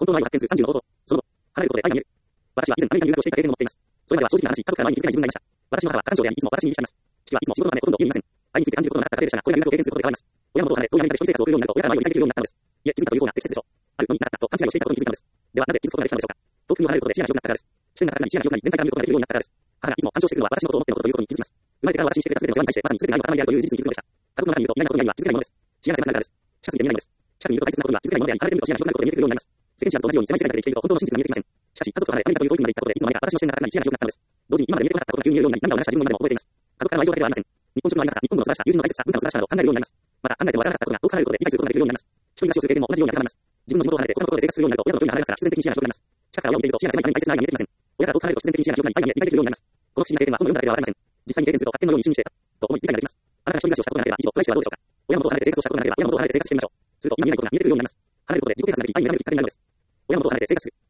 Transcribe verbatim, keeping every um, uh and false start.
の愛を発見するさんじゅうの方法。その後、離れることで愛が見える。私は以前アメリカに留学をしていた経験を持っています。それまでは正直な話、家族からの愛に気づけない自分がいました。私の母は過干渉であり、いつも私に言いました。父はいつも仕事のためほとんど家にいません。愛について感じることのなかった家庭でしたが、これが留学を経験することで変わります。親元を離れ、遠いアメリカで一人生活を送るようになると、親からの愛を抱いているようになったのです。いえ、気づいたという方が適切でしょう。あるのになったと勘違いをしていたことに気づいたのです。ではなぜ気づくことができたのでしょうか。遠くに離れることで視野が広くなったからです。視点が高くなり、視野が広くなり、全体から見ることができるようになったからです。母がいつも干渉してくるのは私のことを思ってのことということに気づきます。生まれてから私にしてくれた全ての世話に対して、まさに全ての愛の塊であるという事実に気づくのでした。家族の中にいると、意外なことに愛は気づけないものです。視野が狭くなるからです。近すぎて見えないのです。近くにいると大切なことには気づけないものであり、離れてみると視野が広くなることで見えてくるようになります。世間知らずと同じように狭い世界の中で生きていると、本当の真実が見えてきません。しかし、家族と離れ、アメリカという遠い国まで行ったことで、いつの間にか私の視点が高くなり、視野が広くなったのです。同時に今まで見えてこなかったことが急に見えるようになり、涙を流した自分までも覚えています。家族からの愛情だけではありません。日本食のありがたさ、日本語の素晴らしさ、友人の大切さ、文化の素晴らしさなど考えるようになります。また、考えてもわからなかったことが遠く離れることで理解することができるようになります。一人暮らしをする経験も同じように当てはまります。自分の地元を離れて、他のところで生活するようになると、親との距離が離れますから、必然的に視野が広くなります。近くから親を見ていると、視野が狭いために大切な愛が見えてきません。親から遠く離れると必然的に視野が広くなり、愛が理解できるようになります。この不思議な経験は本の読んだだけではわかりません。実際に経験すると発見のように一瞬にしていたと思い理解ができます。あなたが一人暮らしをしたことがなければ以上、詳しくはどうでしょうか。親元を離れて生活をしたことがなければ、親元を離れて生活してみましょう。すると今見えないことが見えてくるようになります。離れることで自己啓発ができ、愛に目覚めるきっかけになるのです。親元を離れて生活する。